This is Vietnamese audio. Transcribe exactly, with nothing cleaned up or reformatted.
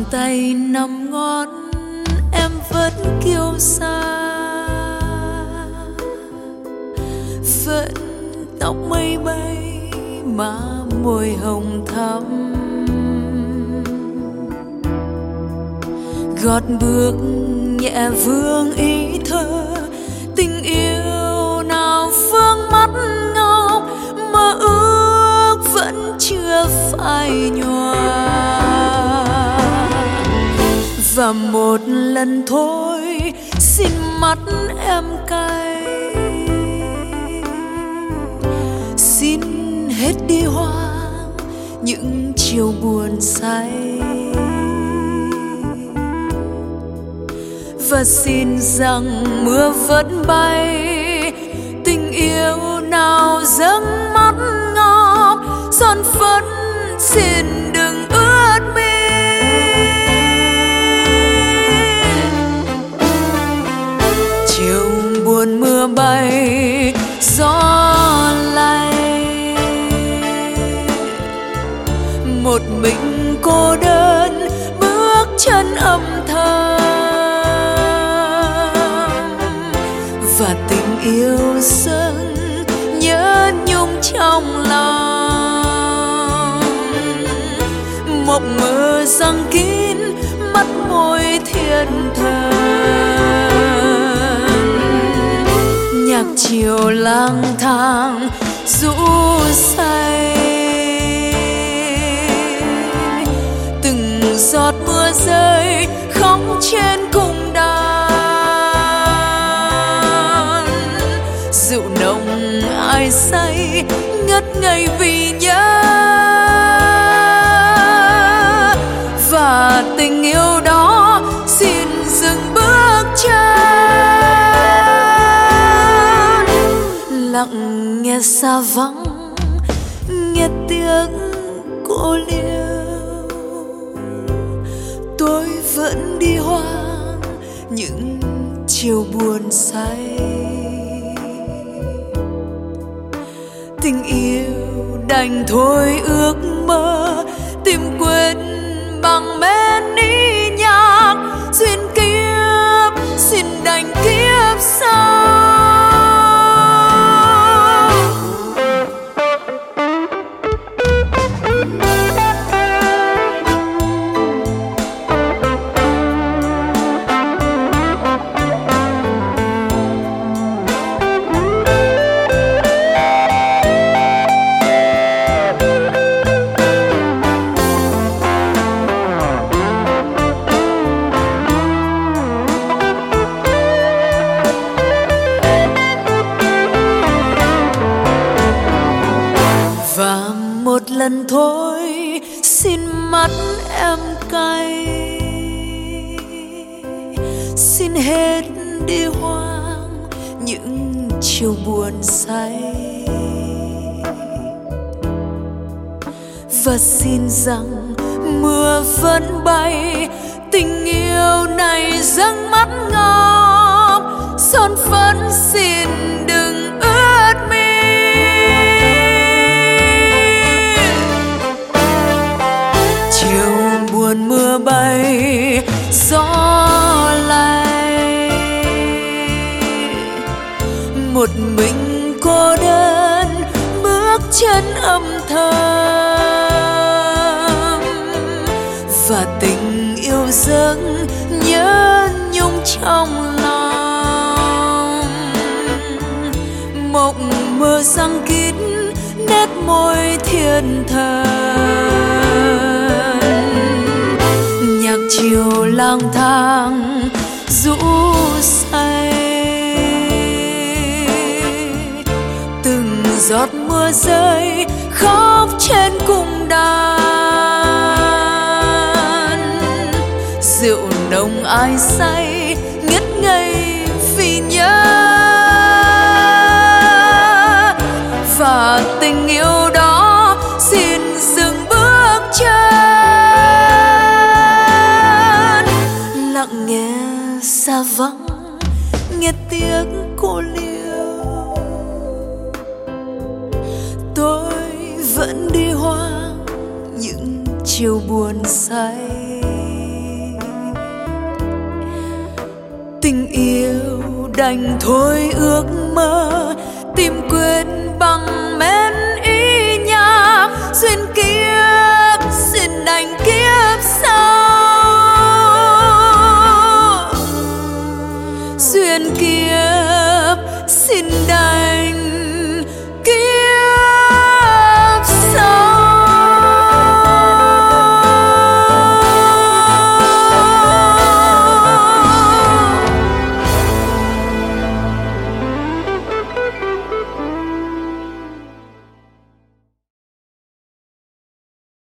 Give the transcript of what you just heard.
tay năm ngón em vẫn kiêu sa, vẫn tóc mây bay má môi hồng thắm. Gót bước nhẹ vương ý thơ, tình yêu nào phương mắt ngọc, mơ ước vẫn chưa phai nhòa. Và một lần thôi xin mắt em cay, xin hết đi hoang những chiều buồn say. Và xin rằng mưa vẫn bay, tình yêu nào dâng mắt ngọc, son phấn xin đừng ướt mi. Chiều buồn mưa bay gió lay, một mình cô đơn bước chân âm thầm. Và tình yêu dâng nhớ nhung trong lòng, mộng mơ răng kín mắt môi thiên thần. Nhạc chiều lang thang rũ say, từng giọt mưa rơi khóc trên cung đàn. Rượu nồng ai say ngất ngây vì nhớ, và tình yêu đó xin dừng bước chân. Lặng nghe xa vắng, nghe tiếng cô liêu, tôi vẫn đi hoang những chiều buồn say. Tình yêu đành thôi ước mơ, tìm quên bằng men ý nhạc. Duyên kiếp xin đành kiếp sau. Và một lần thôi xin mắt em cay, xin hết đi hoang những chiều buồn say. Và xin rằng mưa vẫn bay, tình yêu này dâng mắt ngọc, son phấn xin đừng ướt mi. Chiều buồn mưa bay gió lay, một mình cô đơn bước chân âm thầm. Và tình yêu dâng nhớ nhung trong lòng, mộng mơ răng kín nét môi thiên thần. Nhạc chiều lang thang rũ say, từng giọt mưa rơi khóc trên cung đàn. Rượu nồng ai say ngất ngây vì nhớ, và tình yêu đó xin dừng bước chân. Lặng nghe xa vắng, nghe tiếng cô liêu, tôi vẫn đi hoang những chiều buồn say. Tình yêu đành thôi ước mơ, tìm quên bằng men ý nhạc duyên kiếp